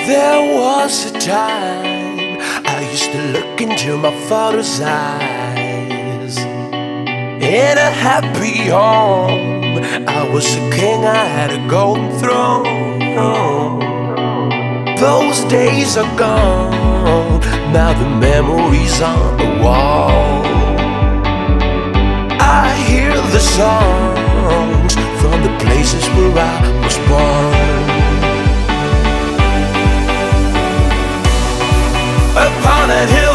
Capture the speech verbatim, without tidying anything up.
There was a time I used to look into my father's eyes. In a happy home, I was a king, I had a golden throne. Those days are gone, now the memories on the wall. I hear the songs from the places where I was born. Upon a hill